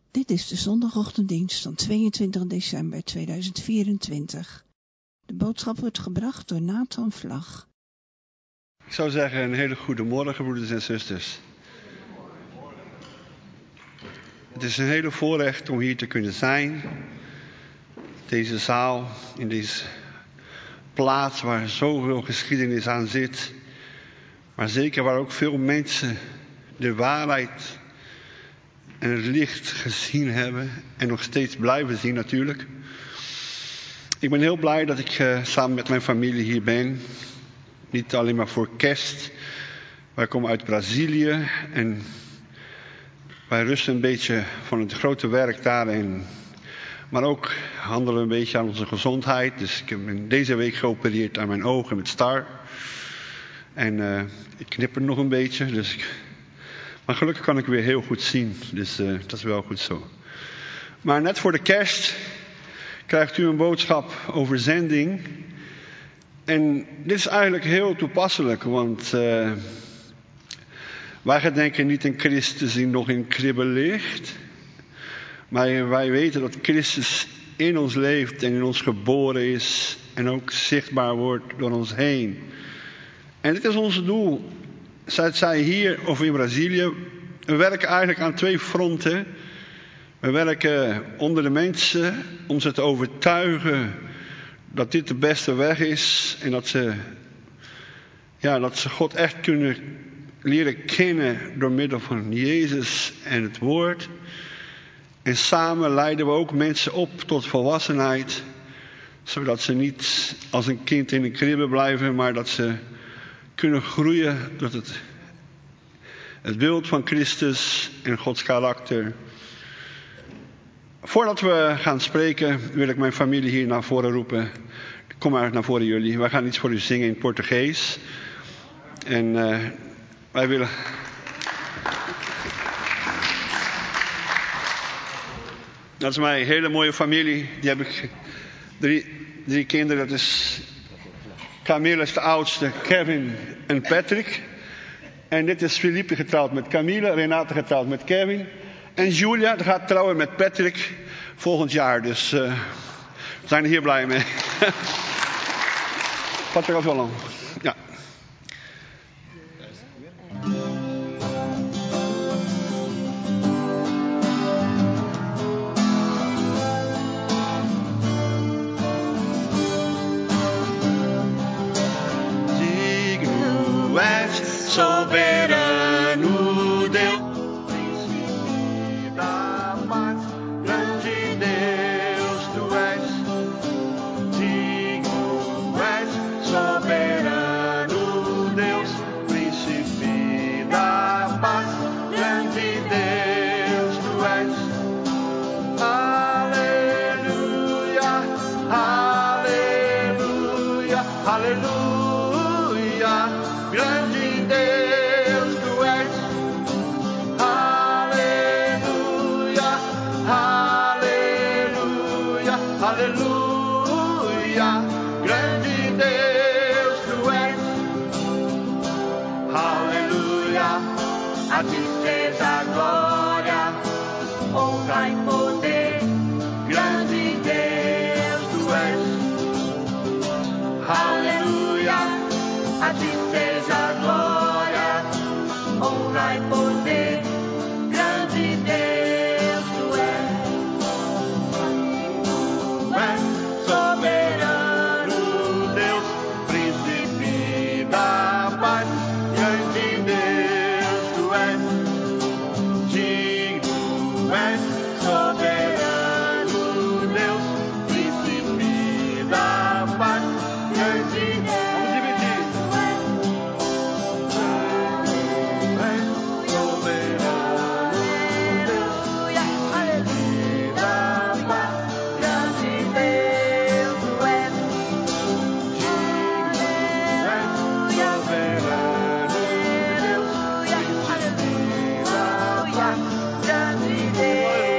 Dit is de zondagochtenddienst van 22 december 2024. De boodschap wordt gebracht door Nathan Vlag. Ik zou zeggen een hele goede morgen, broeders en zusters. Het is een hele voorrecht om hier te kunnen zijn. Deze zaal, in deze plaats waar zoveel geschiedenis aan zit. Maar zeker waar ook veel mensen de waarheid en het licht gezien hebben. En nog steeds blijven zien natuurlijk. Ik ben heel blij dat ik samen met mijn familie hier ben. Niet alleen maar voor kerst. Wij komen uit Brazilië. En wij rusten een beetje van het grote werk daarin. Maar ook handelen we een beetje aan onze gezondheid. Dus ik heb deze week geopereerd aan mijn ogen met STAR. En ik knipper nog een beetje. Maar gelukkig kan ik weer heel goed zien. Dus dat is wel goed zo. Maar net voor de kerst krijgt u een boodschap over zending. En dit is eigenlijk heel toepasselijk. Want wij gedenken niet aan Christus die nog in kribben ligt. Maar wij weten dat Christus in ons leeft en in ons geboren is. En ook zichtbaar wordt door ons heen. En dit is ons doel. Zij hier of in Brazilië. We werken eigenlijk aan twee fronten. We werken onder de mensen om ze te overtuigen dat dit de beste weg is. En dat ze God echt kunnen leren kennen door middel van Jezus en het woord. En samen leiden we ook mensen op tot volwassenheid. Zodat ze niet als een kind in een kribbe blijven, maar dat ze kunnen groeien tot het beeld van Christus en Gods karakter. Voordat we gaan spreken wil ik mijn familie hier naar voren roepen. Kom maar naar voren jullie. Wij gaan iets voor u zingen in Portugees. En wij willen... Dat is mijn hele mooie familie. Die heb ik drie kinderen. Dat is Camille is de oudste, Kevin en Patrick. En dit is Philippe getrouwd met Camille, Renate getrouwd met Kevin. En Julia gaat trouwen met Patrick volgend jaar. Dus we zijn er hier blij mee. Patrick was wel lang. Ja. Soberano Deus, príncipe da paz, grande Deus tu és, digno és, soberano Deus, príncipe da paz, grande Deus tu és. Aleluia, aleluia, aleluia, grande Deus tu és, aleluia, aleluia, aleluia, grande Deus tu és, aleluia, a ti seja a glória, honra e poder, grande Deus tu és, aleluia, a ti seja a glória, honra e poder, grande Deus tu és. Tu és soberano Deus, príncipe da paz, grande Deus tu és. Digno és, soberano Deus, príncipe da paz, grande Deus. Grande Deus.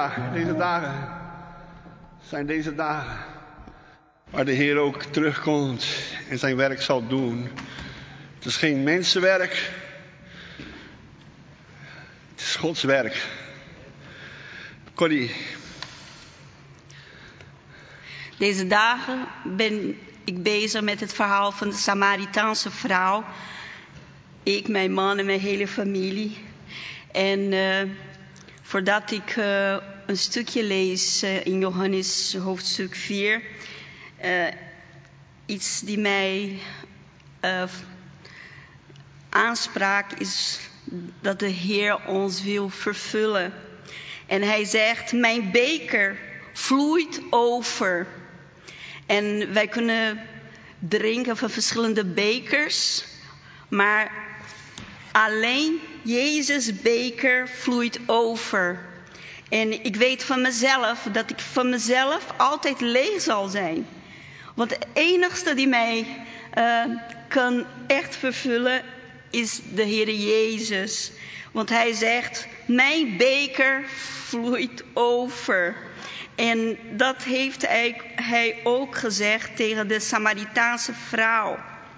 deze dagen zijn deze dagen waar de Heer ook terugkomt en zijn werk zal doen. Het is geen mensenwerk. Het is Gods werk. Corrie. Deze dagen ben ik bezig met het verhaal van de Samaritaanse vrouw. Ik, mijn man en mijn hele familie. En voordat ik een stukje lees in Johannes hoofdstuk 4... iets die mij aanspraak is dat de Heer ons wil vervullen. En hij zegt, mijn beker vloeit over. En wij kunnen drinken van verschillende bekers, maar alleen Jezus' beker vloeit over. En ik weet van mezelf dat ik van mezelf altijd leeg zal zijn. Want het enigste die mij kan echt vervullen is de Heer Jezus. Want hij zegt, mijn beker vloeit over. En dat heeft hij ook gezegd tegen de Samaritaanse vrouw.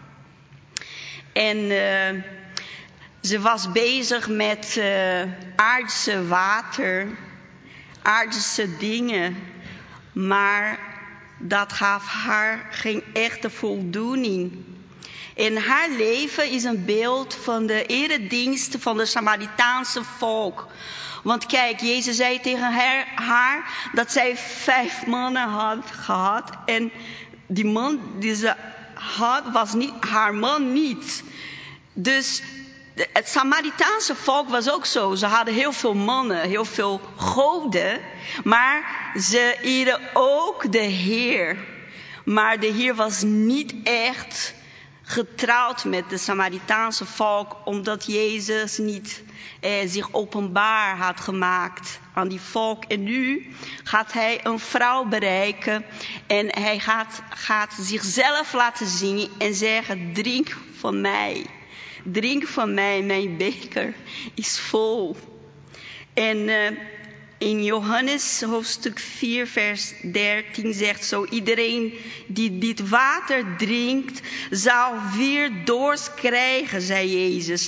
En ze was bezig met aardse water, aardse dingen. Maar dat gaf haar geen echte voldoening. En haar leven is een beeld van de eredienst van de Samaritaanse volk. Want kijk, Jezus zei tegen haar dat zij 5 mannen had gehad. En die man die ze had, was niet, haar man niet. Dus het Samaritaanse volk was ook zo. Ze hadden heel veel mannen, heel veel goden. Maar ze eerden ook de Heer. Maar de Heer was niet echt getrouwd met de Samaritaanse volk, omdat Jezus niet zich openbaar had gemaakt aan die volk. En nu gaat hij een vrouw bereiken en hij gaat zichzelf laten zien en zeggen, drink van mij. Drink van mij, mijn beker is vol. En in Johannes hoofdstuk 4 vers 13 zegt zo, iedereen die dit water drinkt, zal weer dorst krijgen, zei Jezus.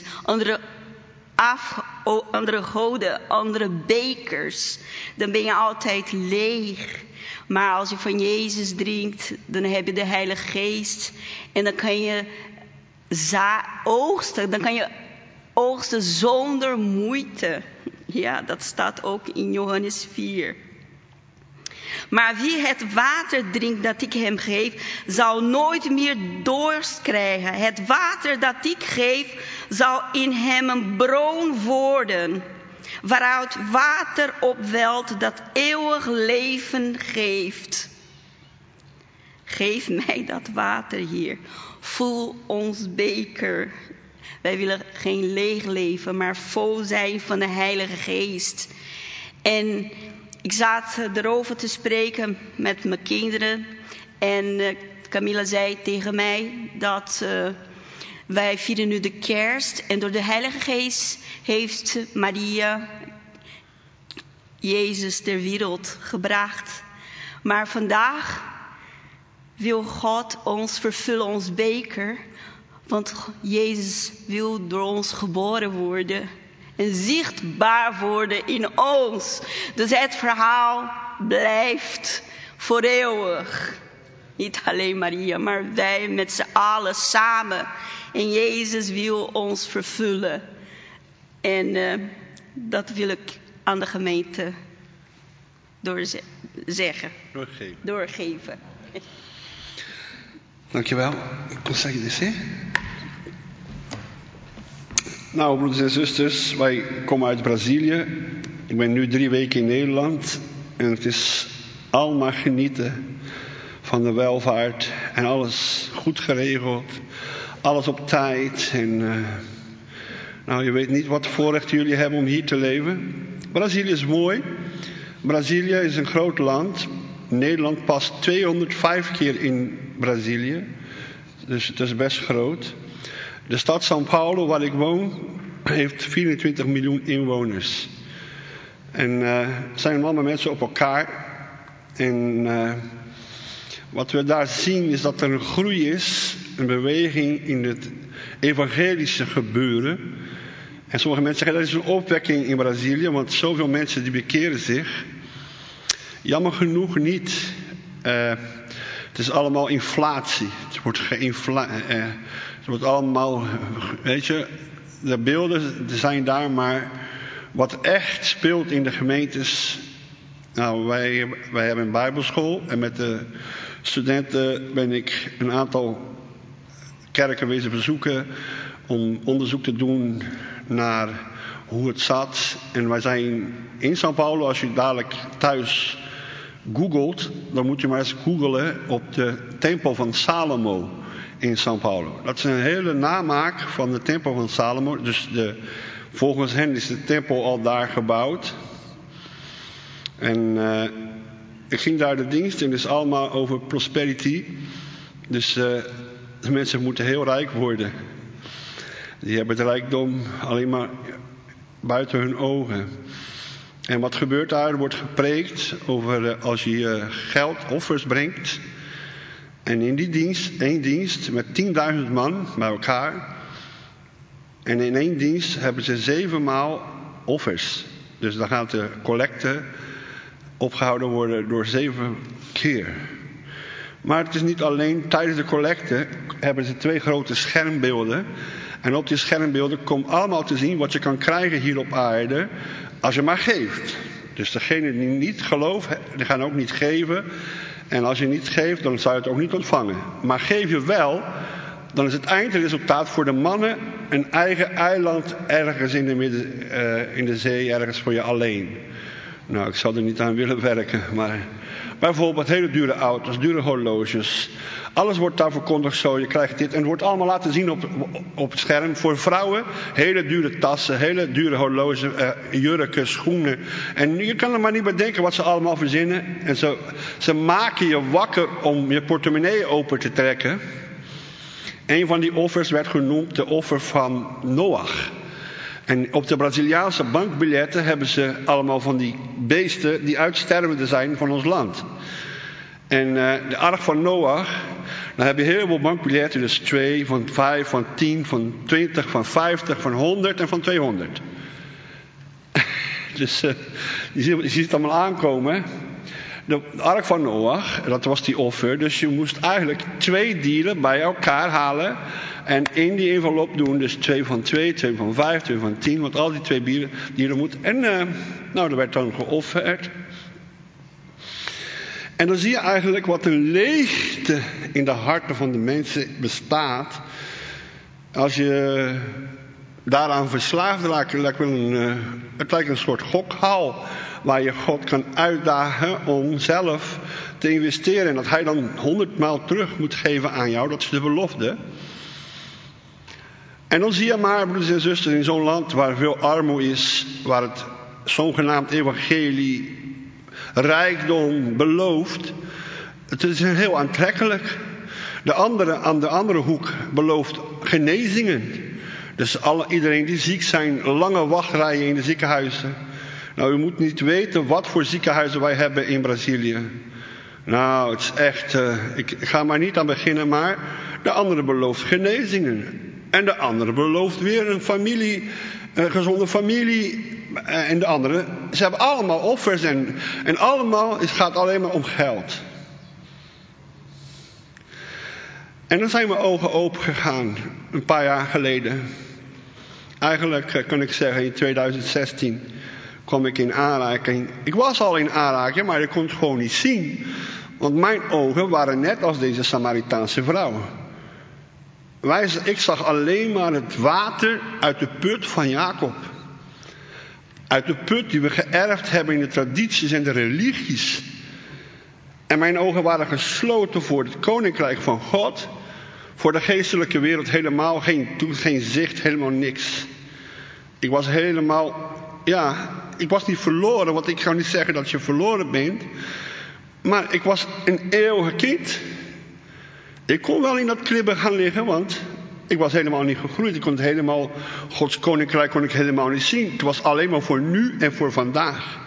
Andere goden, andere bekers, dan ben je altijd leeg. Maar als je van Jezus drinkt, dan heb je de Heilige Geest. En dan kan je oogsten zonder moeite. Ja, dat staat ook in Johannes 4. Maar wie het water drinkt dat ik hem geef, zal nooit meer dorst krijgen. Het water dat ik geef, zal in hem een bron worden, waaruit water opwelt dat eeuwig leven geeft. Geef mij dat water, Heer. Vul ons beker. Wij willen geen leeg leven, maar vol zijn van de Heilige Geest. En ik zat erover te spreken met mijn kinderen. En Camilla zei tegen mij dat wij vieren nu de kerst. En door de Heilige Geest heeft Maria Jezus ter wereld gebracht. Maar vandaag wil God ons vervullen, ons beker. Want Jezus wil door ons geboren worden en zichtbaar worden in ons. Dus het verhaal blijft voor eeuwig. Niet alleen Maria, maar wij met z'n allen samen. En Jezus wil ons vervullen. En dat wil ik aan de gemeente doorgeven. Dankjewel. Wat zeg je dus, hè? Nou, broeders en zusters, wij komen uit Brazilië. Ik ben nu 3 weken in Nederland. En het is allemaal genieten van de welvaart. En alles goed geregeld. Alles op tijd. En nou, je weet niet wat voorrecht jullie hebben om hier te leven. Brazilië is mooi. Brazilië is een groot land. Nederland past 205 keer in Brazilië. Dus het is best groot. De stad São Paulo, waar ik woon, heeft 24 miljoen inwoners. En zijn allemaal mensen op elkaar. En wat we daar zien is dat er een groei is, een beweging in het evangelische gebeuren. En sommige mensen zeggen dat is een opwekking in Brazilië, want zoveel mensen die bekeren zich. Jammer genoeg niet. Het is allemaal inflatie. Het wordt allemaal, weet je, de beelden zijn daar, maar wat echt speelt in de gemeentes. Nou, wij hebben een bijbelschool en met de studenten ben ik een aantal kerken wezen bezoeken om onderzoek te doen naar hoe het zat. En wij zijn in São Paulo, als je dadelijk thuis googelt, dan moet je maar eens googelen op de tempel van Salomo in São Paulo. Dat is een hele namaak van de tempel van Salomo. Dus volgens hen is de tempel al daar gebouwd. En ik ging daar de dienst en het is allemaal over prosperity. Dus de mensen moeten heel rijk worden. Die hebben de rijkdom alleen maar buiten hun ogen. En wat gebeurt daar? Er wordt gepreekt over als je geld, offers brengt. En in die dienst, één dienst met 10.000 man bij elkaar. En in één dienst hebben ze 7 maal offers. Dus dan gaat de collecte opgehouden worden door 7 keer. Maar het is niet alleen, tijdens de collecte hebben ze 2 grote schermbeelden. En op die schermbeelden komt allemaal te zien wat je kan krijgen hier op aarde als je maar geeft. Dus degenen die niet geloven, die gaan ook niet geven. En als je niet geeft, dan zou je het ook niet ontvangen. Maar geef je wel, dan is het eindresultaat voor de mannen een eigen eiland ergens in de zee, ergens voor je alleen. Nou, ik zou er niet aan willen werken, maar bijvoorbeeld hele dure auto's, dure horloges. Alles wordt daar verkondigd zo, je krijgt dit. En het wordt allemaal laten zien op het scherm. Voor vrouwen, hele dure tassen, hele dure horloges, jurken, schoenen. En je kan er maar niet bedenken wat ze allemaal verzinnen. En ze maken je wakker om je portemonnee open te trekken. Een van die offers werd genoemd de offer van Noach. En op de Braziliaanse bankbiljetten hebben ze allemaal van die beesten die uitstervende zijn van ons land. En de ark van Noach, dan heb je heel veel bankbiljetten. Dus 2, van 5, van 10, van 20, van 50, van 100 en van 200. Dus je ziet het allemaal aankomen. De ark van Noach, dat was die offer. Dus je moest eigenlijk 2 dieren bij elkaar halen. En in die envelop doen. Dus 2 van 2, 2 van 5, 2 van 10. Want al die 2 dieren moeten. En er werd dan geofferd. En dan zie je eigenlijk wat een leegte in de harten van de mensen bestaat. Als je daaraan verslaafd raakt, het lijkt een soort gokhal. Waar je God kan uitdagen om zelf te investeren. En dat hij dan 100 maal terug moet geven aan jou. Dat is de belofte. En dan zie je maar, broeders en zusters, in zo'n land waar veel armoede is. Waar het zogenaamd evangelie rijkdom belooft. Het is heel aantrekkelijk. Aan de andere hoek belooft genezingen. Dus iedereen die ziek zijn, lange wachtrijen in de ziekenhuizen. Nou, u moet niet weten wat voor ziekenhuizen wij hebben in Brazilië. Nou, het is echt, ik ga maar niet aan beginnen, maar de andere belooft genezingen. En de andere belooft weer een gezonde familie. En de andere, ze hebben allemaal offers en allemaal, het gaat alleen maar om geld. En dan zijn mijn ogen open gegaan, een paar jaar geleden. Eigenlijk kan ik zeggen, in 2016 kwam ik in aanraking. Ik was al in aanraking, maar ik kon het gewoon niet zien. Want mijn ogen waren net als deze Samaritaanse vrouw. Ik zag alleen maar het water uit de put van Jacob. Uit de put die we geërfd hebben in de tradities en de religies. En mijn ogen waren gesloten voor het koninkrijk van God. Voor de geestelijke wereld helemaal geen zicht, helemaal niks. Ik was helemaal, ik was niet verloren. Want ik kan niet zeggen dat je verloren bent. Maar ik was een eeuwige kind. Ik kon wel in dat kribben gaan liggen, want ik was helemaal niet gegroeid. Ik kon Gods koninkrijk kon ik helemaal niet zien. Het was alleen maar voor nu en voor vandaag.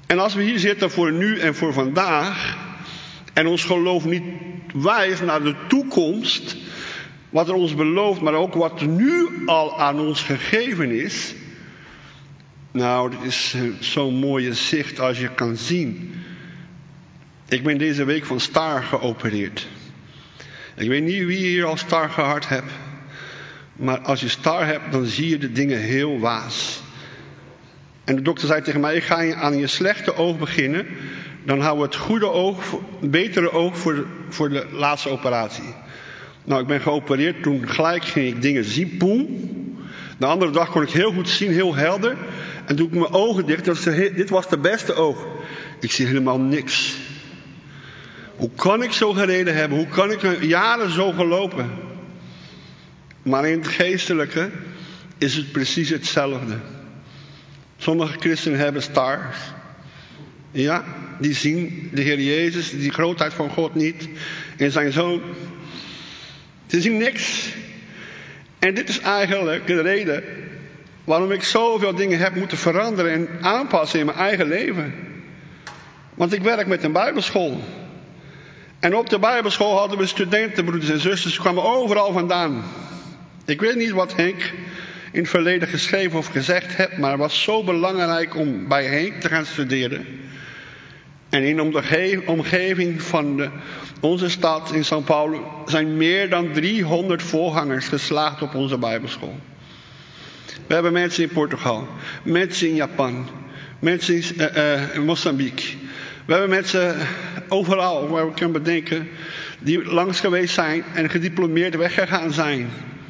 En als we hier zitten voor nu en voor vandaag, en ons geloof niet wijst naar de toekomst, wat er ons belooft, maar ook wat er nu al aan ons gegeven is. Nou, dit is zo'n mooie zicht als je kan zien. Ik ben deze week van STAR geopereerd. Ik weet niet wie hier al STAR gehad hebt. Maar als je STAR hebt, dan zie je de dingen heel waas. En de dokter zei tegen mij, ik ga aan je slechte oog beginnen. Dan houden we het goede oog, het betere oog voor de laatste operatie. Nou, ik ben geopereerd. Toen gelijk ging ik dingen zien. Poem. De andere dag kon ik heel goed zien, heel helder. En toen ik mijn ogen dicht, dit was de beste oog. Ik zie helemaal niks. Hoe kan ik zo gereden hebben? Hoe kan ik jaren zo gelopen? Maar in het geestelijke is het precies hetzelfde. Sommige christenen hebben stars. Ja, die zien de Heer Jezus, die grootheid van God niet. En zijn Zoon. Ze zien niks. En dit is eigenlijk de reden waarom ik zoveel dingen heb moeten veranderen en aanpassen in mijn eigen leven. Want ik werk met een bijbelschool. En op de bijbelschool hadden we studentenbroeders en zusters. Ze kwamen overal vandaan. Ik weet niet wat Henk in het verleden geschreven of gezegd heeft, maar het was zo belangrijk om bij Henk te gaan studeren. En in de omgeving van onze stad in São Paulo zijn meer dan 300 voorgangers geslaagd op onze bijbelschool. We hebben mensen in Portugal, mensen in Japan, mensen in Mozambique. We hebben mensen overal waar we kunnen bedenken die langs geweest zijn en gediplomeerd weggegaan zijn.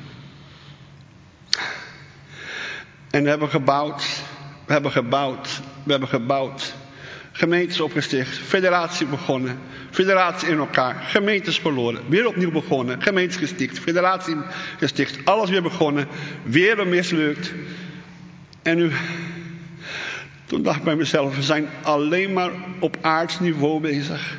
En we hebben gebouwd. Gemeentes opgesticht, federatie begonnen, federatie in elkaar, gemeentes verloren, weer opnieuw begonnen, gemeentes gesticht, federatie gesticht, alles weer begonnen, weer mislukt. En nu, toen dacht ik bij mezelf, we zijn alleen maar op aards niveau bezig.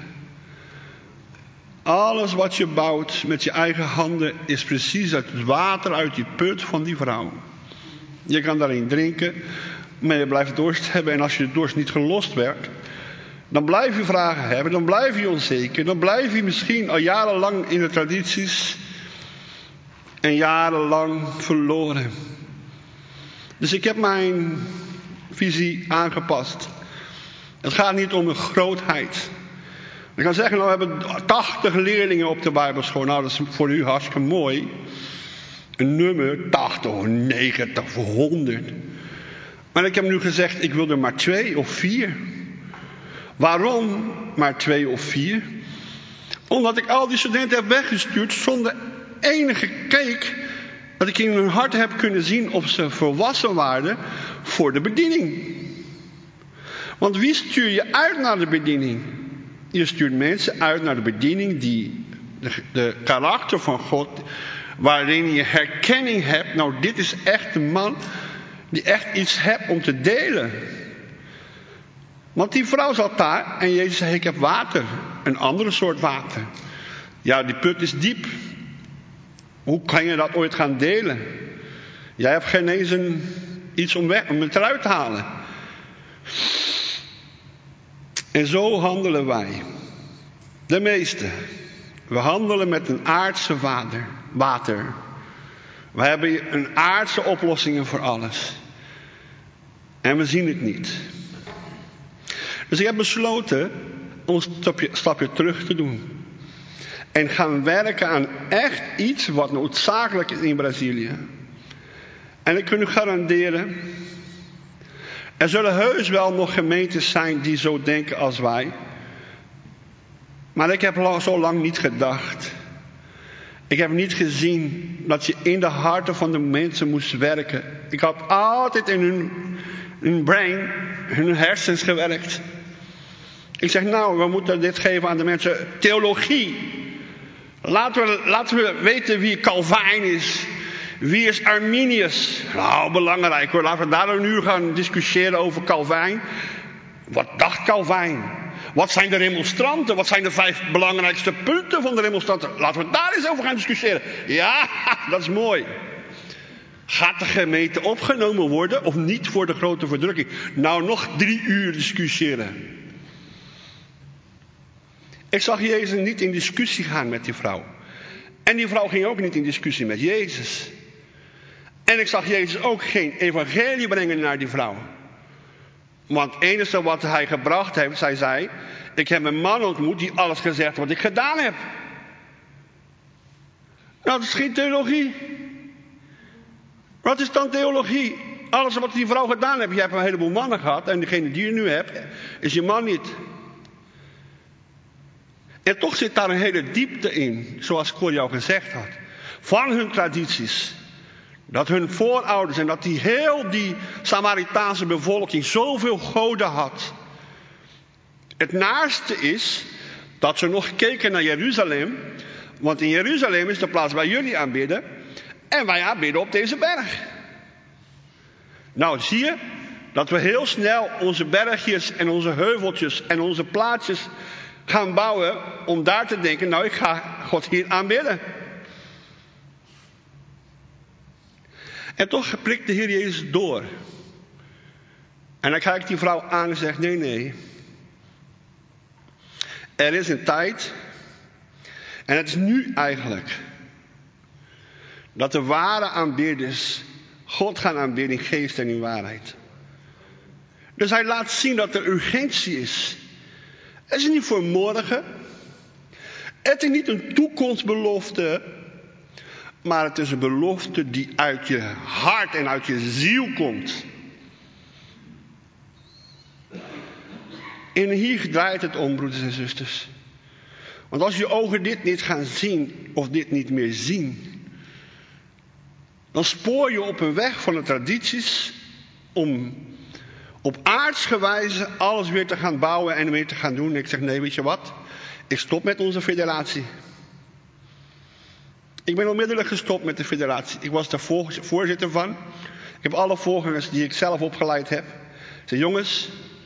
Alles wat je bouwt met je eigen handen is precies het water uit die put van die vrouw. Je kan daarin drinken, maar je blijft dorst hebben. En als je de dorst niet gelost werd, dan blijf je vragen hebben, dan blijf je onzeker. Dan blijf je misschien al jarenlang in de tradities en jarenlang verloren. Dus ik heb mijn visie aangepast. Het gaat niet om de grootheid. Ik kan zeggen, nou, we hebben 80 leerlingen op de bijbelschool. Nou, dat is voor u hartstikke mooi. Een nummer, 80 of 90 of 100. Maar ik heb nu gezegd, ik wil er maar 2 of 4. Waarom maar 2 of 4? Omdat ik al die studenten heb weggestuurd zonder enige kijk dat ik in hun hart heb kunnen zien of ze volwassen waren voor de bediening. Want wie stuur je uit naar de bediening? Je stuurt mensen uit naar de bediening die de karakter van God, waarin je herkenning hebt. Nou, dit is echt een man die echt iets hebt om te delen. Want die vrouw zat daar en Jezus zei, ik heb water. Een andere soort water. Ja, die put is diep. Hoe kan je dat ooit gaan delen? Jij hebt geen eens iets om het eruit te halen. En zo handelen wij. De meesten. We handelen met een aardse water. We hebben een aardse oplossingen voor alles. En we zien het niet. Dus ik heb besloten om een stapje terug te doen. En gaan werken aan echt iets wat noodzakelijk is in Brazilië. En ik kan u garanderen, er zullen heus wel nog gemeentes zijn die zo denken als wij. Maar ik heb zo lang niet gedacht. Ik heb niet gezien dat je in de harten van de mensen moest werken. Ik had altijd in hun brain, hun hersens gewerkt. Ik zeg, nou, we moeten dit geven aan de mensen. Theologie. Laten we weten wie Calvijn is. Wie is Arminius? Nou, belangrijk hoor. Laten we daar een uur gaan discussiëren over Calvijn. Wat dacht Calvijn? Wat zijn de remonstranten? Wat zijn de 5 belangrijkste punten van de remonstranten? Laten we daar eens over gaan discussiëren. Ja, dat is mooi. Gaat de gemeente opgenomen worden of niet voor de grote verdrukking? Nou, nog 3 uur discussiëren. Ik zag Jezus niet in discussie gaan met die vrouw. En die vrouw ging ook niet in discussie met Jezus. En ik zag Jezus ook geen evangelie brengen naar die vrouw. Want het enige wat hij gebracht heeft, zij zei, ik heb een man ontmoet die alles gezegd wat ik gedaan heb. Nou, dat is geen theologie. Wat is dan theologie? Alles wat die vrouw gedaan heeft. Je hebt een heleboel mannen gehad. En degene die je nu hebt, is je man niet. En toch zit daar een hele diepte in. Zoals Cor jou gezegd had. Van hun tradities. Dat hun voorouders en dat die Samaritaanse bevolking zoveel goden had. Het naarste is dat ze nog keken naar Jeruzalem. Want in Jeruzalem is de plaats waar jullie aanbidden. En wij aanbidden op deze berg. Nou, zie je dat we heel snel onze bergjes en onze heuveltjes en onze plaatsjes gaan bouwen om daar te denken, nou, ik ga God hier aanbidden. En toch prikt de Heer Jezus door. En dan kijkt die vrouw aan en zegt, nee. Er is een tijd, en het is nu eigenlijk, dat de ware aanbidders God gaan aanbidden in geest en in waarheid. Dus hij laat zien dat er urgentie is. Het is niet voor morgen. Het is niet een toekomstbelofte. Maar het is een belofte die uit je hart en uit je ziel komt. En hier draait het om, broeders en zusters. Want als je ogen dit niet gaan zien, of dit niet meer zien, dan spoor je op een weg van de tradities om op aardsge wijze alles weer te gaan bouwen en weer te gaan doen. En ik zeg, nee, weet je wat? Ik stop met onze federatie. Ik ben onmiddellijk gestopt met de federatie. Ik was daar voorzitter van. Ik heb alle voorgangers die ik zelf opgeleid heb. Ik zei, jongens,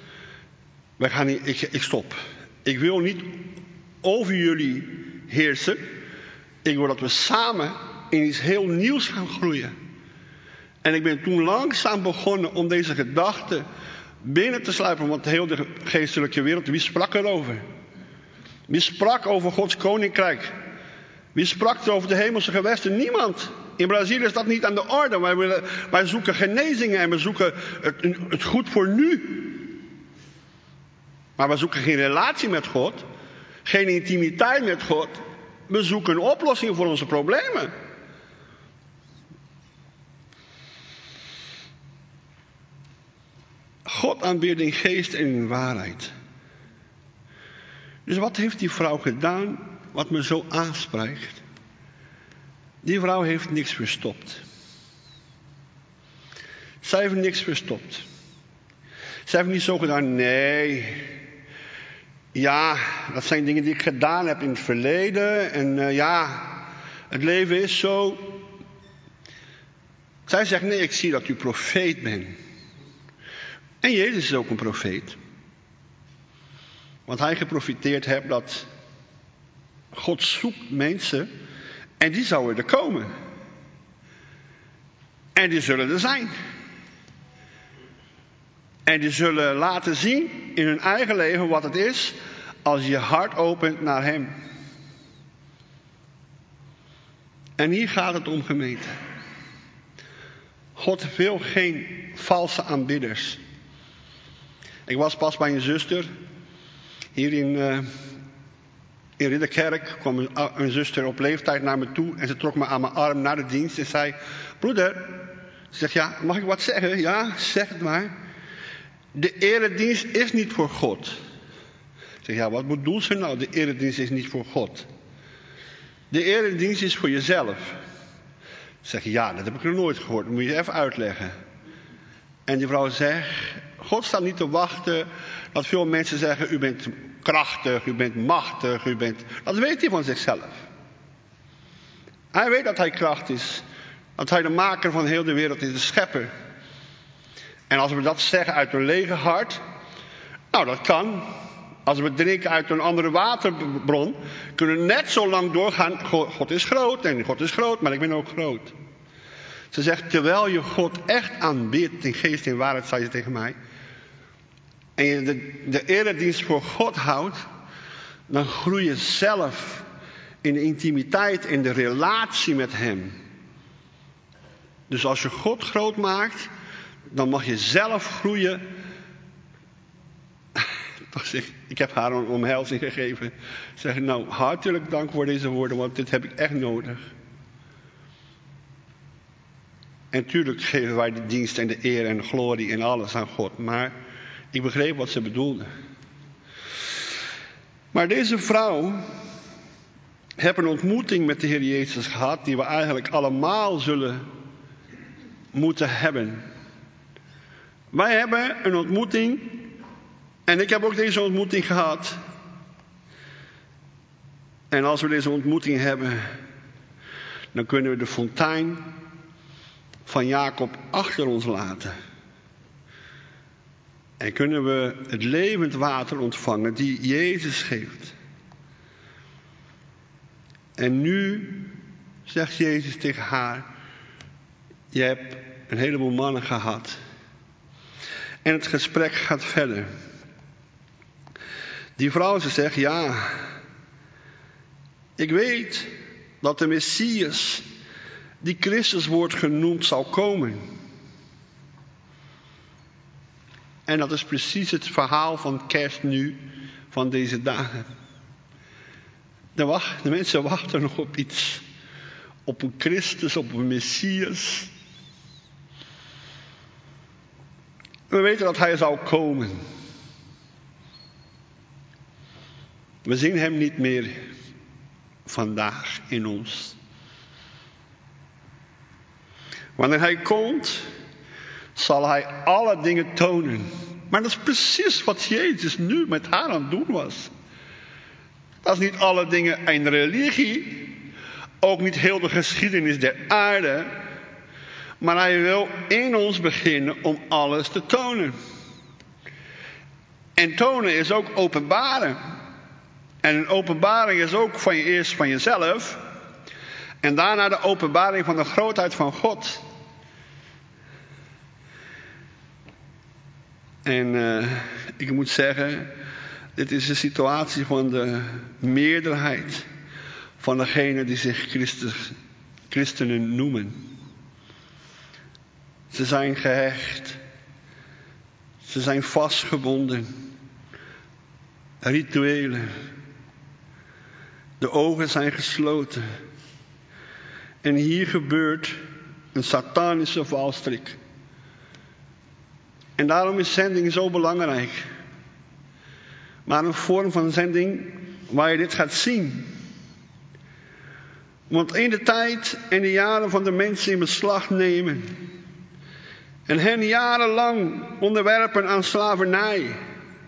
ik stop. Ik wil niet over jullie heersen. Ik wil dat we samen in iets heel nieuws gaan groeien. En ik ben toen langzaam begonnen om deze gedachte binnen te sluipen. Want heel de geestelijke wereld, wie sprak erover? Wie sprak over Gods koninkrijk? Wie sprak er over de hemelse gewesten? Niemand. In Brazilië is dat niet aan de orde. Wij zoeken genezingen en we zoeken het goed voor nu. Maar we zoeken geen relatie met God. Geen intimiteit met God. We zoeken een oplossing voor onze problemen. God aanbidden in geest en in waarheid. Dus wat heeft die vrouw gedaan wat me zo aanspreekt? Die vrouw heeft niks verstopt. Zij heeft niks verstopt. Zij heeft niet zo gedaan, nee. Ja, dat zijn dingen die ik gedaan heb in het verleden. En het leven is zo. Zij zegt, nee, ik zie dat u profeet bent. En Jezus is ook een profeet. Want hij geprofiteerd heeft dat God zoekt mensen en die zouden er komen. En die zullen er zijn. En die zullen laten zien in hun eigen leven wat het is als je je hart opent naar hem. En hier gaat het om, gemeente. God wil geen valse aanbidders. Ik was pas bij een zuster. Hier in Ridderkerk kwam een zuster op leeftijd naar me toe. En ze trok me aan mijn arm naar de dienst en zei, broeder. Ze zegt, ja, mag ik wat zeggen? Ja, zeg het maar. De eredienst is niet voor God. Ik zeg, ja, wat bedoelt ze nou? De eredienst is niet voor God. De eredienst is voor jezelf. Ik zeg, ja, dat heb ik nog nooit gehoord. Dat moet je even uitleggen. En die vrouw zegt, God staat niet te wachten dat veel mensen zeggen, u bent krachtig, u bent machtig, Dat weet hij van zichzelf. Hij weet dat hij kracht is. Dat hij de maker van heel de wereld is, de schepper. En als we dat zeggen uit een lege hart, nou dat kan. Als we drinken uit een andere waterbron, kunnen we net zo lang doorgaan. God is groot en God is groot, maar ik ben ook groot. Ze zegt, terwijl je God echt aanbidt in geest en waarheid, zei ze tegen mij. En je de eredienst voor God houdt, dan groei je zelf in de intimiteit, in de relatie met hem. Dus als je God groot maakt, dan mag je zelf groeien. Ik heb haar een omhelzing gegeven. Zeg, nou, hartelijk dank voor deze woorden, want dit heb ik echt nodig. En natuurlijk geven wij de dienst en de eer en de glorie en alles aan God. Maar ik begreep wat ze bedoelde. Maar deze vrouw heeft een ontmoeting met de Heer Jezus gehad, die we eigenlijk allemaal zullen moeten hebben. Wij hebben een ontmoeting, en ik heb ook deze ontmoeting gehad. En als we deze ontmoeting hebben, dan kunnen we de fontein van Jacob achter ons laten. En kunnen we het levend water ontvangen die Jezus geeft. En nu zegt Jezus tegen haar, je hebt een heleboel mannen gehad. En het gesprek gaat verder. Die vrouw, ze zegt, ja, ik weet dat de Messias, die Christus wordt genoemd, zal komen. En dat is precies het verhaal van kerst nu, van deze dagen. De mensen wachten nog op iets. Op een Christus, op een Messias. We weten dat hij zal komen. We zien hem niet meer vandaag in ons. Wanneer hij komt, zal hij alle dingen tonen. Maar dat is precies wat Jezus nu met haar aan het doen was. Dat is niet alle dingen een religie. Ook niet heel de geschiedenis der aarde. Maar hij wil in ons beginnen om alles te tonen. En tonen is ook openbaren. En een openbaring is ook eerst van jezelf. En daarna de openbaring van de grootheid van God. En ik moet zeggen, dit is de situatie van de meerderheid van degenen die zich christenen noemen. Ze zijn gehecht. Ze zijn vastgebonden. Rituelen. De ogen zijn gesloten. En hier gebeurt een satanische valstrik. En daarom is zending zo belangrijk. Maar een vorm van zending waar je dit gaat zien. Want in de tijd en de jaren van de mensen in beslag nemen. En hen jarenlang onderwerpen aan slavernij.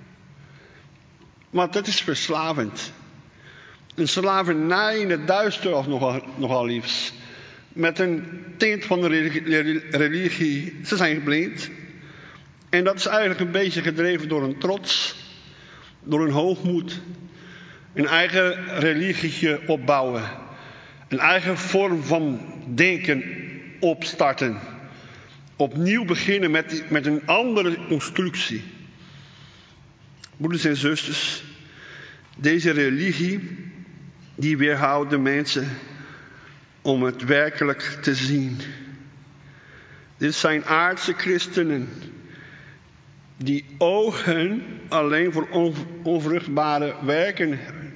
Want dat is verslavend. Een slavernij in het duister of nogal liefst. Met een tint van de religie. Ze zijn blind. En dat is eigenlijk een beetje gedreven door een trots. Door een hoogmoed. Een eigen religietje opbouwen. Een eigen vorm van denken opstarten. Opnieuw beginnen met een andere constructie. Broeders en zusters. Deze religie, die weerhoudt de mensen om het werkelijk te zien. Dit zijn aardse christenen. Die ogen alleen voor onvruchtbare werken hebben.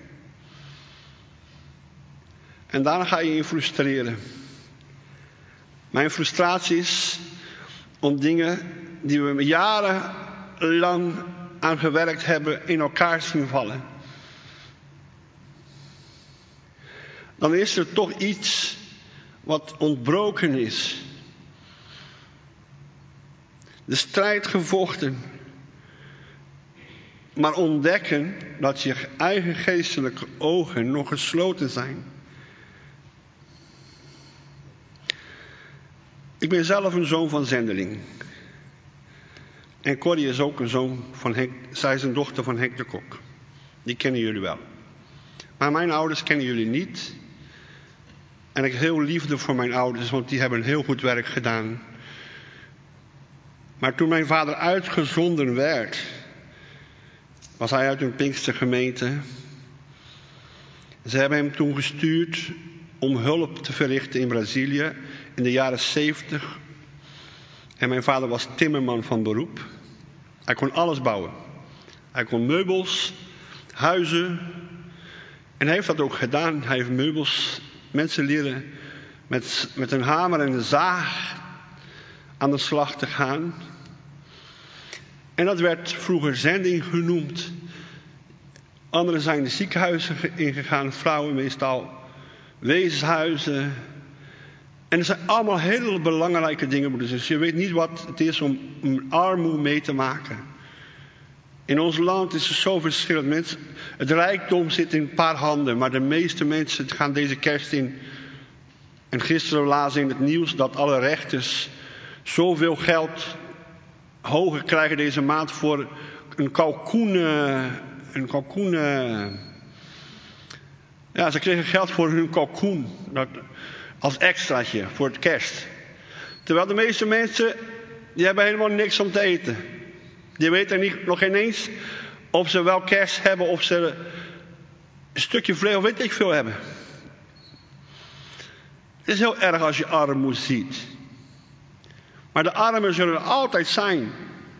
En daarna ga je je frustreren. Mijn frustratie is om dingen die we jarenlang aan gewerkt hebben in elkaar zien vallen. Dan is er toch iets wat ontbroken is. De strijd gevochten. Maar ontdekken dat je eigen geestelijke ogen nog gesloten zijn. Ik ben zelf een zoon van zendeling. En Corrie is ook een zoon van Henk. Zij is een dochter van Henk de Kok. Die kennen jullie wel. Maar mijn ouders kennen jullie niet. En ik heb heel liefde voor mijn ouders, want die hebben heel goed werk gedaan. Maar toen mijn vader uitgezonden werd, was hij uit een Pinkstergemeente. Ze hebben hem toen gestuurd om hulp te verrichten in Brazilië in de jaren 70. En mijn vader was timmerman van beroep. Hij kon alles bouwen. Hij kon meubels, huizen. En hij heeft dat ook gedaan. Hij heeft meubels, mensen leren met een hamer en een zaag aan de slag te gaan. En dat werd vroeger zending genoemd. Anderen zijn de ziekenhuizen ingegaan, vrouwen meestal, weeshuizen. En er zijn allemaal hele belangrijke dingen, broeders. Dus je weet niet wat het is om armoede mee te maken. In ons land is het zo verschillend. Het rijkdom zit in een paar handen, maar de meeste mensen gaan deze kerst in. En gisteren lazen in het nieuws dat alle rechters zoveel geld hoger krijgen deze maand voor een kalkoen. Ja, ze kregen geld voor hun kalkoen. Als extraatje voor het kerst. Terwijl de meeste mensen, die hebben helemaal niks om te eten. Die weten nog geen eens of ze wel kerst hebben, of ze een stukje vlees of weet ik veel hebben. Het is heel erg als je armoede ziet. Maar de armen zullen er altijd zijn.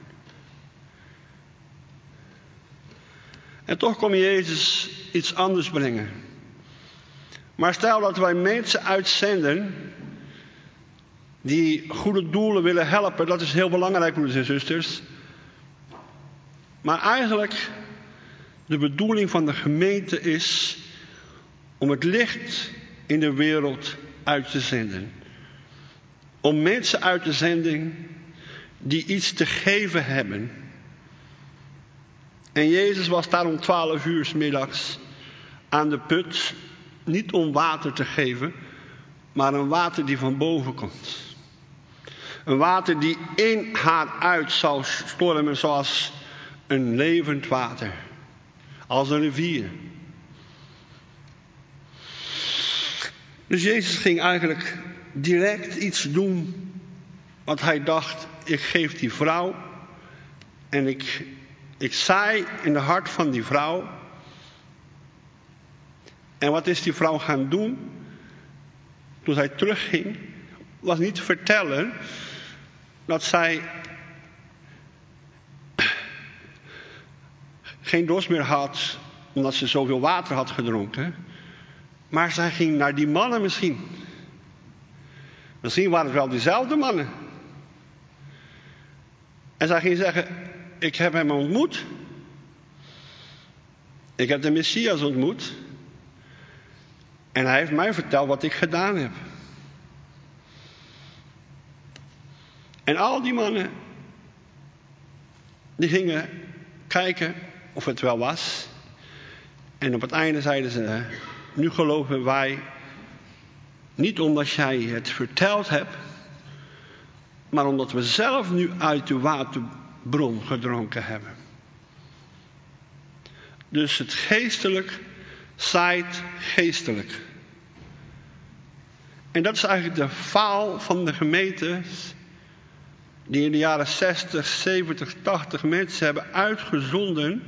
En toch komt Jezus iets anders brengen. Maar stel dat wij mensen uitzenden die goede doelen willen helpen. Dat is heel belangrijk, broeders en zusters. Maar eigenlijk, de bedoeling van de gemeente is om het licht in de wereld uit te zenden. Om mensen uit te zenden die iets te geven hebben. En Jezus was daar om 12 uur 's middags aan de put. Niet om water te geven, maar een water die van boven komt. Een water die in haar uit zal stormen zoals een levend water. Als een rivier. Dus Jezus ging eigenlijk direct iets doen wat hij dacht, ik geef die vrouw en ik zaai in het hart van die vrouw. En wat is die vrouw gaan doen? Toen zij terugging, was niet te vertellen dat zij geen dorst meer had, omdat ze zoveel water had gedronken. Maar zij ging naar die mannen misschien. Misschien waren het wel diezelfde mannen. En zij ging zeggen, ik heb hem ontmoet. Ik heb de Messias ontmoet. En hij heeft mij verteld wat ik gedaan heb. En al die mannen, die gingen kijken of het wel was. En op het einde zeiden ze, nu geloven wij, niet omdat jij het verteld hebt, maar omdat we zelf nu uit de waterbron gedronken hebben. Dus het geestelijk zaait geestelijk. En dat is eigenlijk de faal van de gemeentes die in de jaren 60, 70, 80 mensen hebben uitgezonden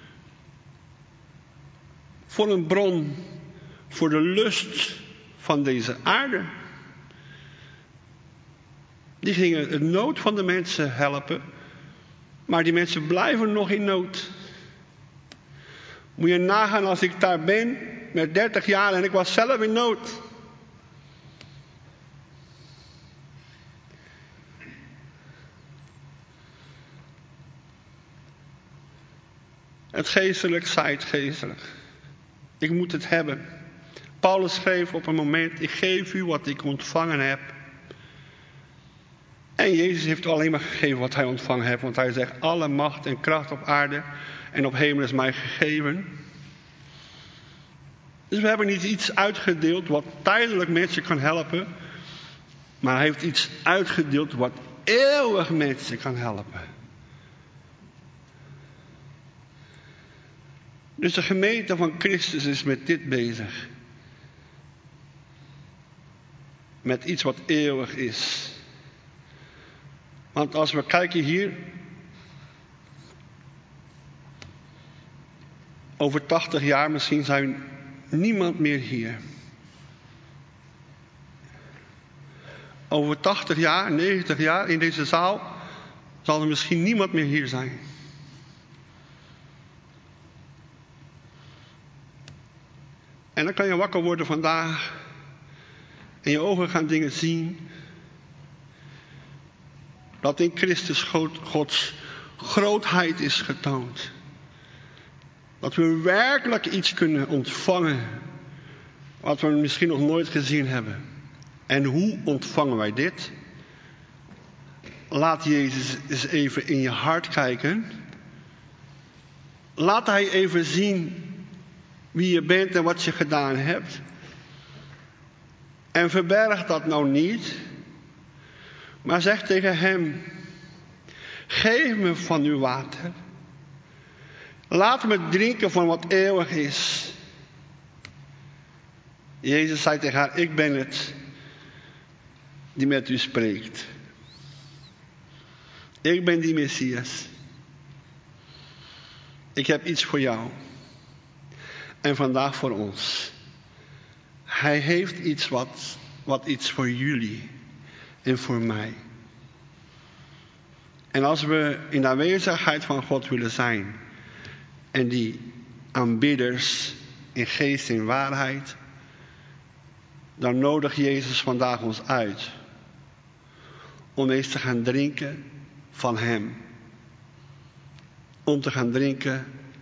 voor een bron, voor de lust van deze aarde. Die gingen de nood van de mensen helpen, maar die mensen blijven nog in nood. Moet je nagaan als ik daar ben met 30 jaar en ik was zelf in nood. Het geestelijk zaait geestelijk. Ik moet het hebben. Paulus schreef op een moment, ik geef u wat ik ontvangen heb. En Jezus heeft alleen maar gegeven wat hij ontvangen heeft. Want hij zegt, alle macht en kracht op aarde en op hemel is mij gegeven. Dus we hebben niet iets uitgedeeld wat tijdelijk mensen kan helpen. Maar hij heeft iets uitgedeeld wat eeuwig mensen kan helpen. Dus de gemeente van Christus is met dit bezig. met iets wat eeuwig is. Want als we kijken hier, over 80 jaar misschien zijn niemand meer hier. Over 80 jaar, 90 jaar in deze zaal zal er misschien niemand meer hier zijn. En dan kan je wakker worden vandaag en je ogen gaan dingen zien. Dat in Christus Gods grootheid is getoond. Dat we werkelijk iets kunnen ontvangen wat we misschien nog nooit gezien hebben. En hoe ontvangen wij dit? Laat Jezus eens even in je hart kijken. Laat Hij even zien wie je bent en wat je gedaan hebt. En verberg dat nou niet. Maar zeg tegen Hem: geef me van uw water. Laat me drinken van wat eeuwig is. Jezus zei tegen haar: ik ben het die met u spreekt. Ik ben die Messias. Ik heb iets voor jou. En vandaag voor ons. Hij heeft iets wat iets voor jullie en voor mij. En als we in de aanwezigheid van God willen zijn en die aanbidders in geest en waarheid, dan nodigt Jezus vandaag ons uit om eens te gaan drinken van Hem. Om te gaan drinken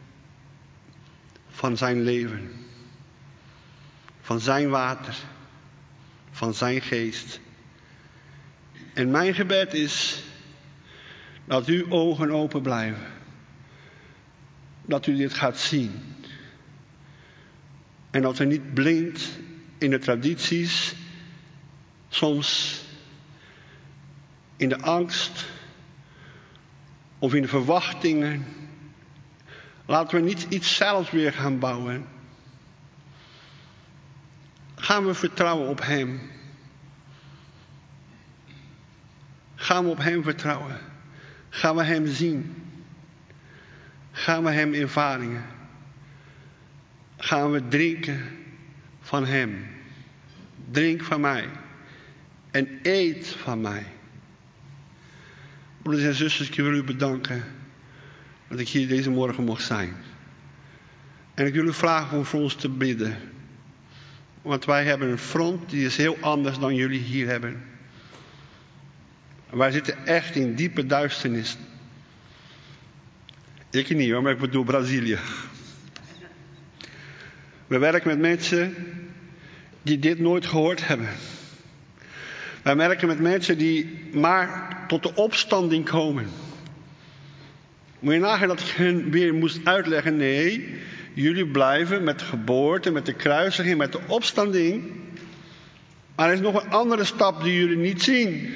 van zijn leven. Van zijn water. Van zijn geest. En mijn gebed is dat uw ogen open blijven. Dat u dit gaat zien. En dat u niet blind in de tradities, soms in de angst of in de verwachtingen. Laten we niet iets zelfs weer gaan bouwen. Gaan we vertrouwen op Hem. Gaan we op Hem vertrouwen. Gaan we Hem zien. Gaan we Hem ervaringen. Gaan we drinken van Hem. Drink van mij. En eet van mij. Broeders en zusters, ik wil u bedanken dat ik hier deze morgen mocht zijn. En ik wil u vragen om voor ons te bidden. Want wij hebben een front die is heel anders dan jullie hier hebben. Wij zitten echt in diepe duisternis. Ik niet hoor, maar ik bedoel Brazilië. We werken met mensen die dit nooit gehoord hebben. Wij werken met mensen die maar tot de opstanding komen. Moet je nagaan dat ik hen weer moest uitleggen. Nee, jullie blijven met de geboorte, met de kruisiging, met de opstanding. Maar er is nog een andere stap die jullie niet zien.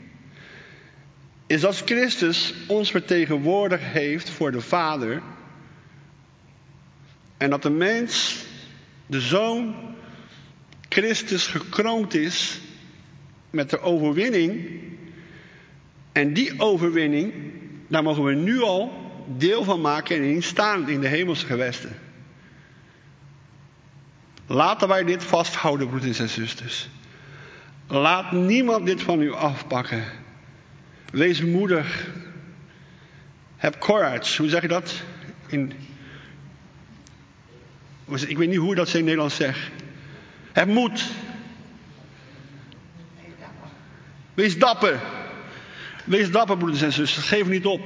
Is dat Christus ons vertegenwoordigd heeft voor de Vader. En dat de mens, de Zoon, Christus gekroond is met de overwinning. En die overwinning, daar mogen we nu al deel van maken en in staan in de hemelse gewesten. Laten wij dit vasthouden, broeders en zusters. Laat niemand dit van u afpakken. Wees moedig. Heb courage. Hoe zeg je dat? Ik weet niet hoe dat ze in Nederlands zegt. Heb moed. Wees dapper. Wees dapper, broeders en zusters. Geef niet op.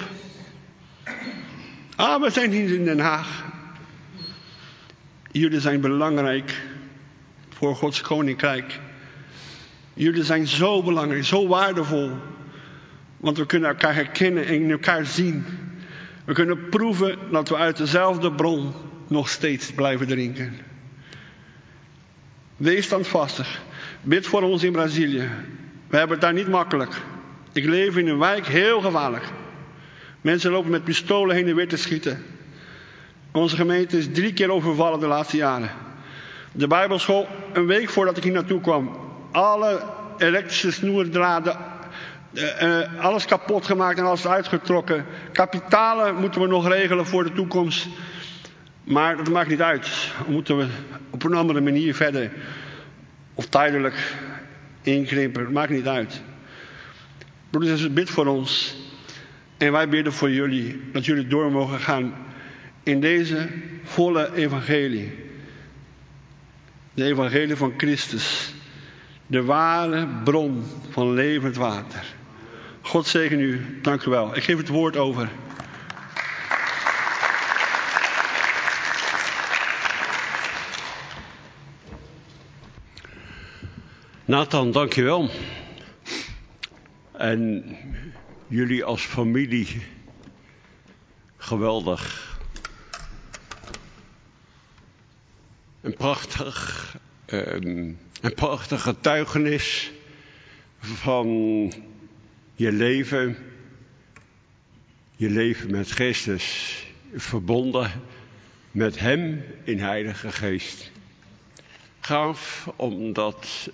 We zijn hier in Den Haag. Jullie zijn belangrijk voor Gods koninkrijk. Jullie zijn zo belangrijk, zo waardevol. Want we kunnen elkaar herkennen en in elkaar zien. We kunnen proeven dat we uit dezelfde bron nog steeds blijven drinken. Wees standvastig. Bid voor ons in Brazilië. We hebben het daar niet makkelijk. Ik leef in een wijk heel gevaarlijk. Mensen lopen met pistolen heen en weer te schieten. Onze gemeente is 3 keer overvallen de laatste jaren. De Bijbelschool, een week voordat ik hier naartoe kwam. Alle elektrische snoerdraden, alles kapot gemaakt en alles uitgetrokken. Kapitalen moeten we nog regelen voor de toekomst. Maar dat maakt niet uit. Dan moeten we op een andere manier verder. Of tijdelijk inkrimpen. Dat maakt niet uit. Broeders, bid voor ons. En wij bidden voor jullie. Dat jullie door mogen gaan in deze volle evangelie. De evangelie van Christus. De ware bron van levend water. God zegen u. Dank u wel. Ik geef het woord over. Nathan, dank je wel. En jullie als familie, geweldig. Een prachtig getuigenis van je leven met Christus, verbonden met Hem in Heilige Geest. Gaaf om dat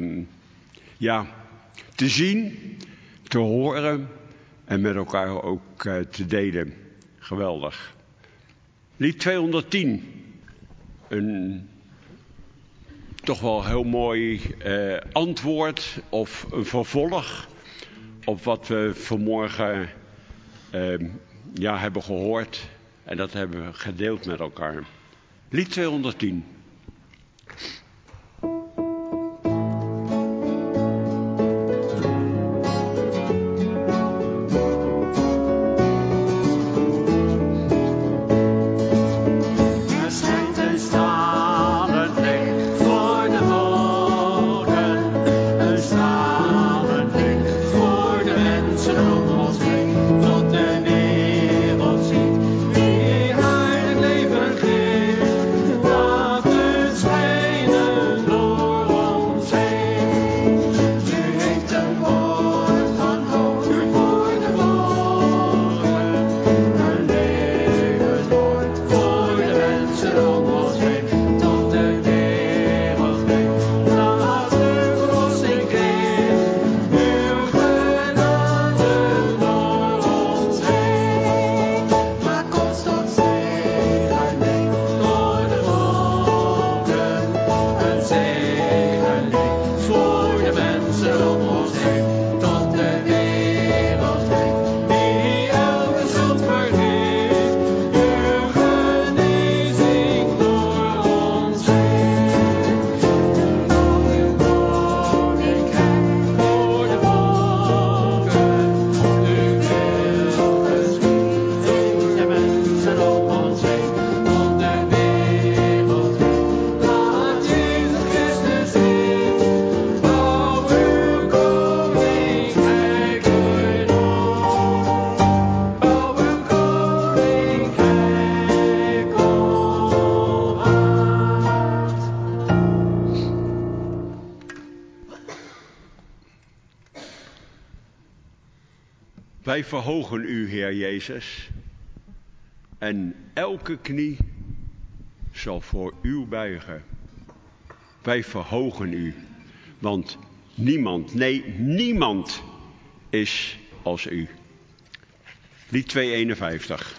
te zien, te horen en met elkaar ook te delen. Geweldig. Lied 210. Een toch wel heel mooi antwoord of een vervolg op wat we vanmorgen hebben gehoord. En dat hebben we gedeeld met elkaar. Lied 210. Wij verhogen u, Heer Jezus, en elke knie zal voor u buigen. Wij verhogen u, want niemand is als u. Lied 251.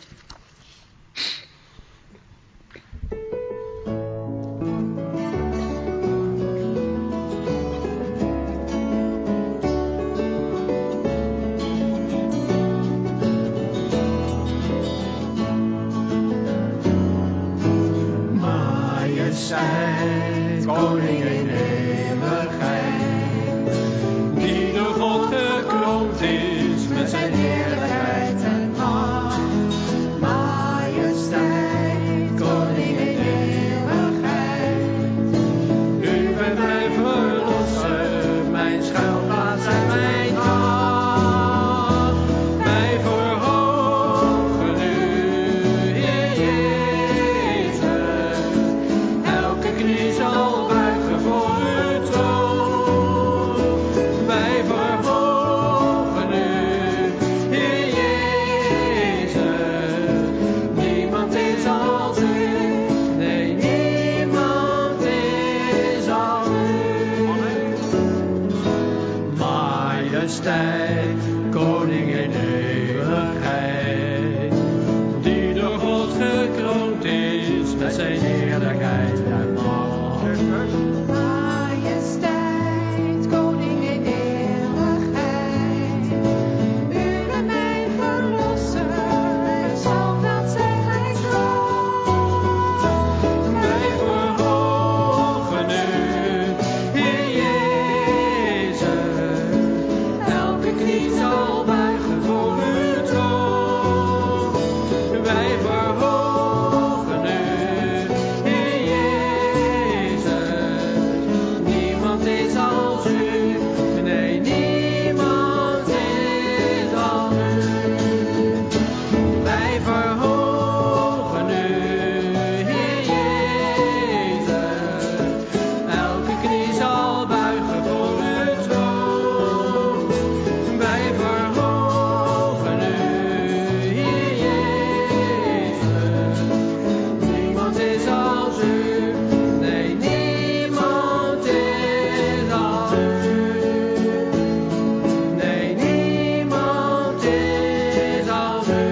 Koning in eeuwigheid, die door God gekroond is met zijn heerlijkheid en macht. Majesteit, Koning in eeuwigheid, u bent mijn verlosser, mijn schuilplaats en mijn macht. Wij verhogen u, Heer Jezus, elke knie zal majesteit, koning in eeuwigheid. Die door God gekroond is met zijn heerlijkheid en macht. Majesteit, koning in eeuwigheid. U bent mijn verlosser, zal dat zij kroon. Wij verhogen u, Heer Jezus. Elke knie zal buigen voor uw troon. Wij verhogen u, Heer Jezus. Niemand is als u, nee, niemand is als u. Wij verhogen u, Heer Jezus. Elke knie zal buigen voor uw troon. Wij verhogen u, Heer Jezus. Niemand is als u, nee, niemand is als u. Nee, niemand is als u.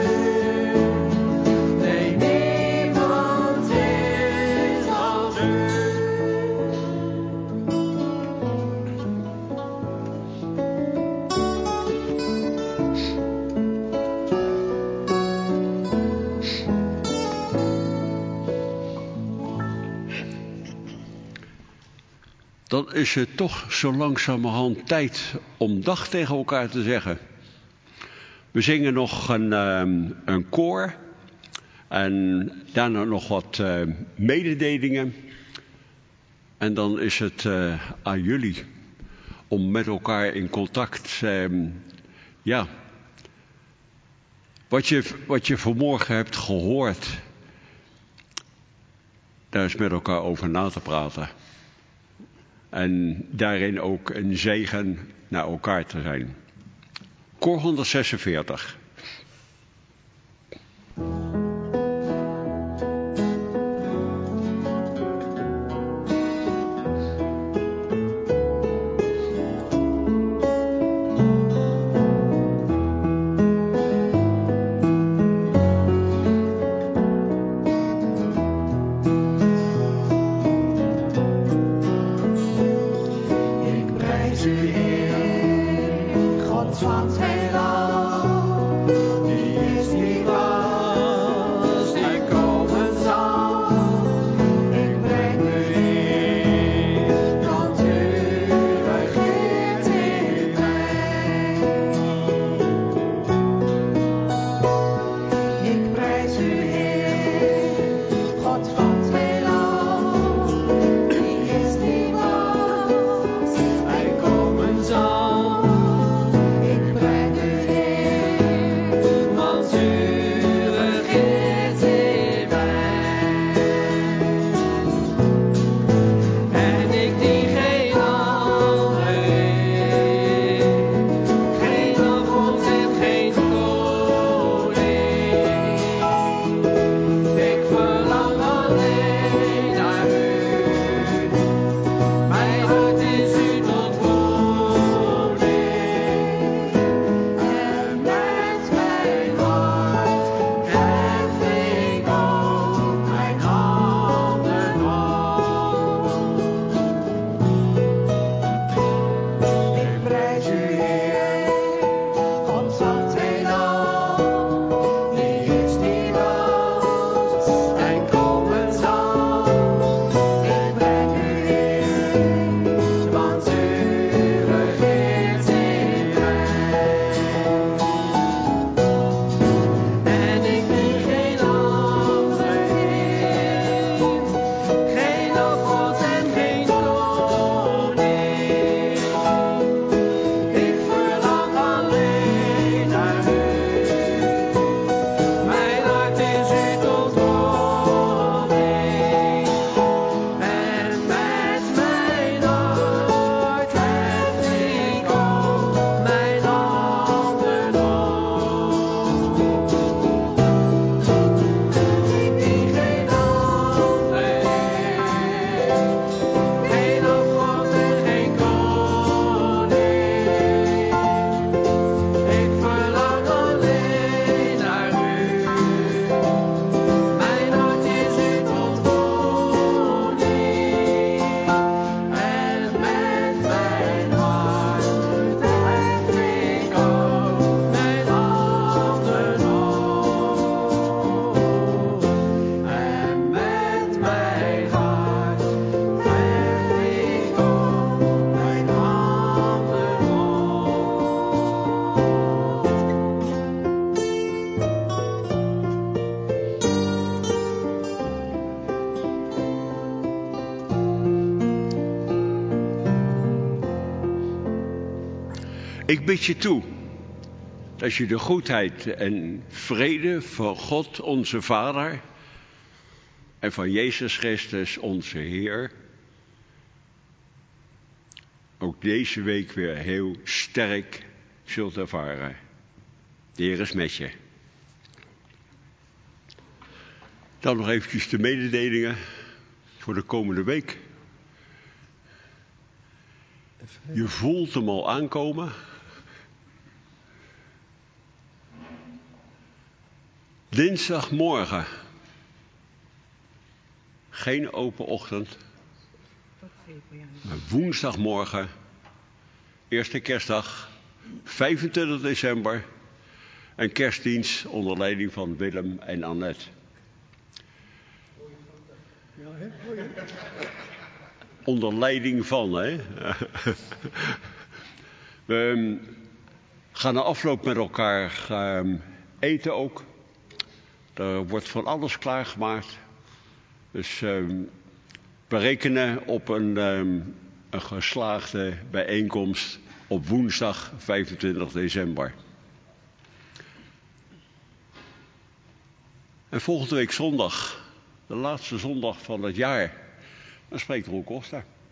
Nee, niemand is als u. Dan is het toch zo langzamerhand tijd om dag tegen elkaar te zeggen. We zingen nog een koor en daarna nog wat mededelingen. En dan is het aan jullie om met elkaar in contact, wat je vanmorgen hebt gehoord, daar eens met elkaar over na te praten. En daarin ook een zegen naar elkaar te zijn. Koor 146. Ik prijs u, Heer, God van het heelal. Die is, die was, die komen zal. Ik breng u, Heer, want u regeert in mij. Ik prijs u, Heer, God van het heelal. Die is, die was, hij komen zal. Ik prijs Ik bid je toe dat je de goedheid en vrede van God onze Vader en van Jezus Christus onze Heer ook deze week weer heel sterk zult ervaren. De Heer is met je. Dan nog eventjes de mededelingen voor de komende week. Je voelt hem al aankomen. Dinsdagmorgen. Geen open ochtend. Maar woensdagmorgen. Eerste kerstdag. 25 december. Een kerstdienst onder leiding van Willem en Annette. Onder leiding van, hè. We gaan na afloop met elkaar eten ook. Er wordt van alles klaargemaakt. Dus we rekenen op een geslaagde bijeenkomst op woensdag 25 december. En volgende week zondag, de laatste zondag van het jaar, dan spreekt Roel Costa.